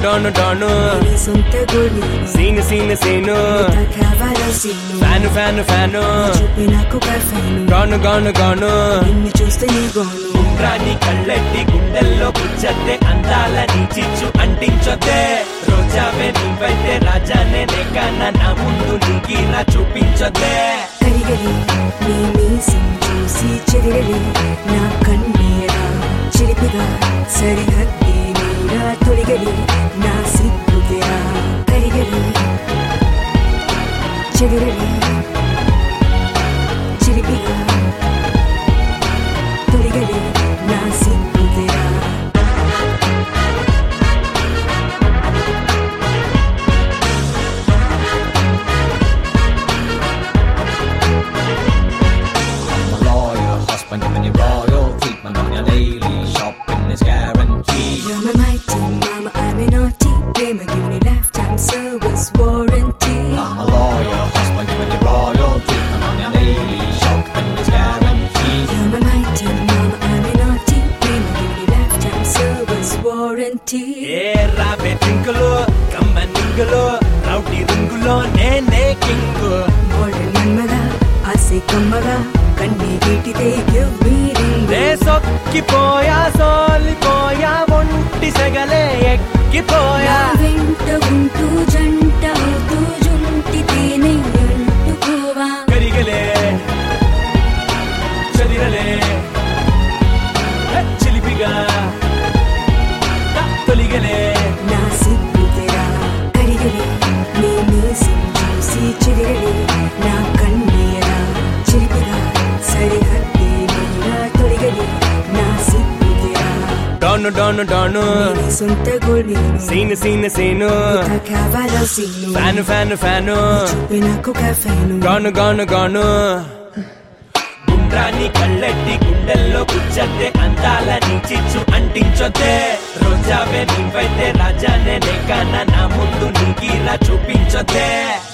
డాను don సొంత గోలి scene scene scene fan fan fan చూపి నాకు కర్ఫ్యూను గాను గాను గాను నిన్ను చూస్తే నీ గోను రాని కళ్ళెట్టి గుండెల్లో పుచ్చద్దే అందాలని చిచ్చు అంటించొద్దే రోజావే నువ్వైతే రాజానే నెక్కన నా ముందు నీకిలా చూపించొద్దే కరిగలి నీ మీసం చూసి చెదిరలి నా కన్నీరా చిలిపిగా సరిహద్దే నీరా తొలిగలి నా సిగ్గుతేరా కరిగలి చెదిరలి చిలిపిగా తొలిగలి నా సిగ్గుతేరా Giving you royal treatment on your daily shopping is guaranteed. You're my mighty mama, I'm a naughty gamer, giving you lifetime service warranty. I'm a lawyer, husband giving you royal treatment on your daily shopping is guaranteed. You're my mighty mama, I'm a naughty gamer, giving you lifetime service warranty. ఏ రాబే టింకులో కమ్మ నింగులో రౌటి రింగులో నేనే king Golden మన్మగా ఆసే కమ్మగా కన్నీ వీటితే give me ring. నే సొక్కిపోయా సోలిపోయా ఒంటి సెగలే ఎక్కిపోయా వెంట ఉంటూ జంట అవుతూ జుంటితేనే అంటుకోవా కరిగలే చదిరలే చిలిపిగా తొలిగలే నా సిగ్గుతేరా కరిగలి నీ మీసం చూసి చెదిరలి నా కన్నీరా చిలిపిగా సరిహద్దే నీరా తొలిగలి నా సిగ్గుతేరా డాను డాను డాను నీ సొంత గోలి సీను సీను సీను కావాలో సీను ఫ్యాను ఫ్యాను ఫ్యాను చూపి నాకు కర్ఫ్యూను గాను గాను గాను రాని కళ్ళెట్టి గుండెల్లో పుచ్చద్దే అందాలని చిచ్చు అంటించొద్దే రోజావే నువ్వైతే రాజానే నెక్కన నా ముందు నీకిలా చూపించొద్దే